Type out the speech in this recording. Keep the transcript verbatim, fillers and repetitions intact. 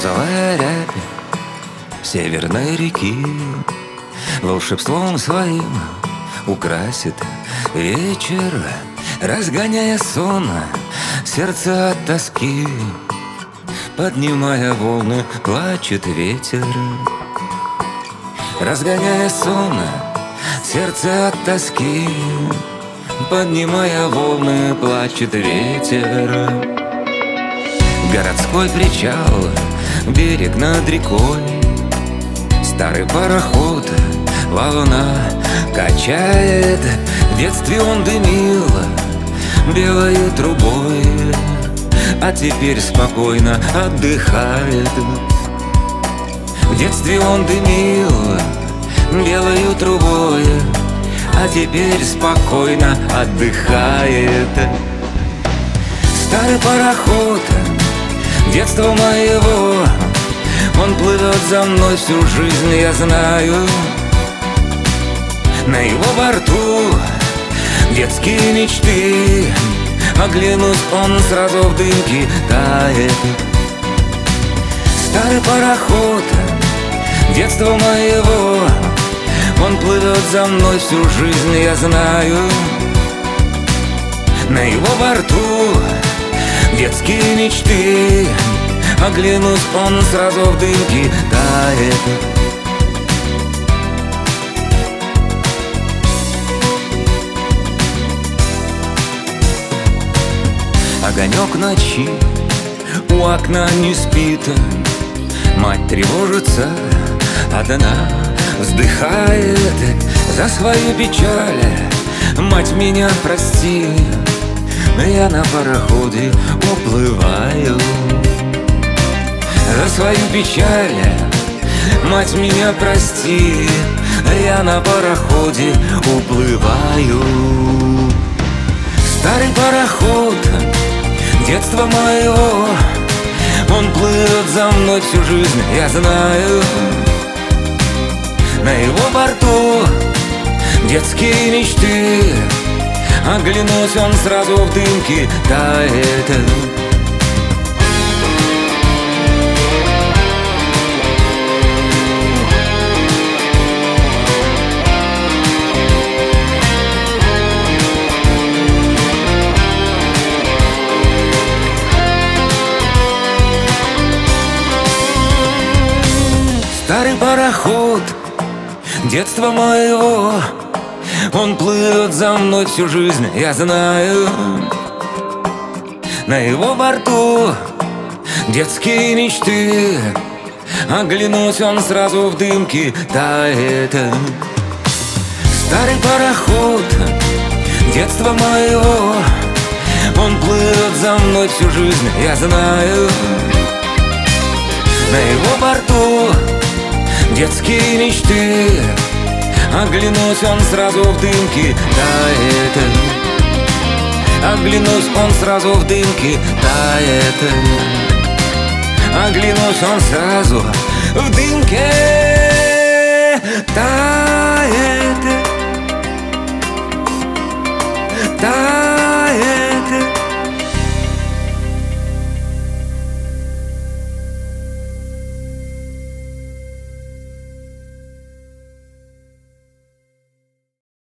Розовая рябь северной реки волшебством своим украсит вечер, разгоняя сон, сердце от тоски. Поднимая волны, плачет ветер, разгоняя сон, сердце от тоски. Поднимая волны, плачет ветер. Городской причал, берег над рекой, старый пароход, волна качает. В детстве он дымил белой трубой, а теперь спокойно отдыхает. В детстве он дымил белой трубой, а теперь спокойно отдыхает. Старый пароход детства моего, он плывет за мной всю жизнь, я знаю. На его борту детские мечты, оглянусь, он сразу в дымке тает. Старый пароход детства моего, он плывет за мной всю жизнь, я знаю. На его борту детские мечты, оглянусь, он сразу в дымке тает. Огонек ночи у окна не спит, мать тревожится одна, вздыхает за свою печаль. Мать, меня прости, я на пароходе уплываю. За свою печаль, мать, меня прости, я на пароходе уплываю. Старый пароход детства моего, он плывет за мной всю жизнь, я знаю. На его борту детские мечты, оглянусь, он сразу в дымке тает. Старый пароход детства моего, он плывет за мной всю жизнь, я знаю. На его борту детские мечты, оглянусь, он сразу в дымке тает. Старый пароход детства моего, он плывет за мной всю жизнь, я знаю. На его борту детские мечты, оглянусь, он сразу в дымке тает. Оглянусь, он сразу в дымке тает. Оглянусь, он сразу в дымке тает.